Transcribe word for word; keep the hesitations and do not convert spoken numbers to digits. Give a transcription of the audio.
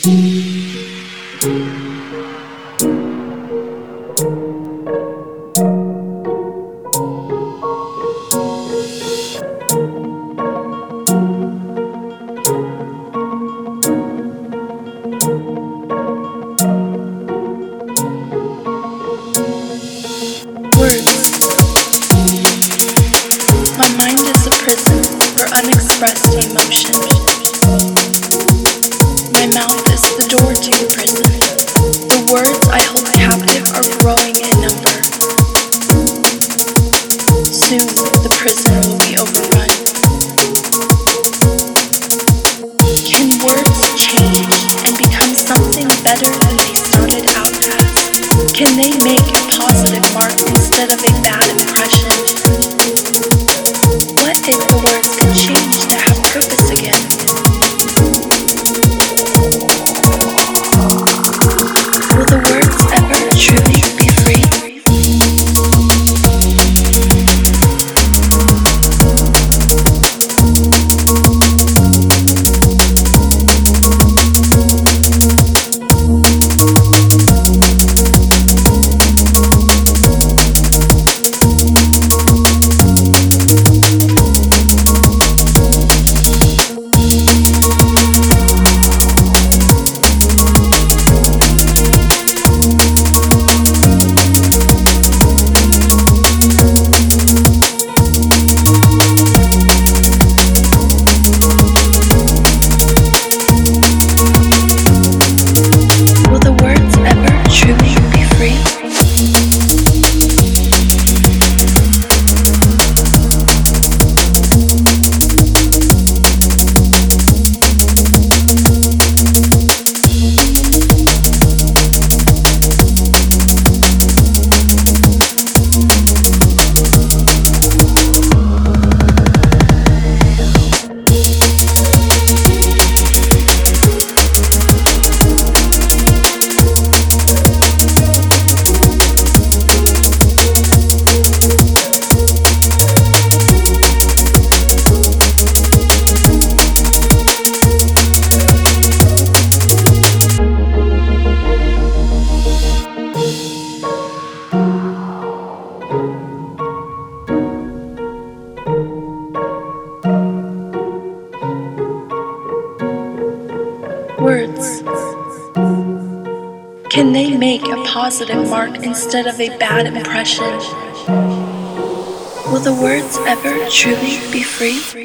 My mind is a prison for unexpressed emotion. My mouth is the door to the prison. The words I hold captive are growing in number. Soon the prison will be overrun. Can words change and become something better than they started out as? Can they make a positive mark instead of a bad impression? What if the words could change to have purpose again? Will the words ever truly be free? Words. Can they make a positive mark instead of a bad impression? Will the words ever truly be free?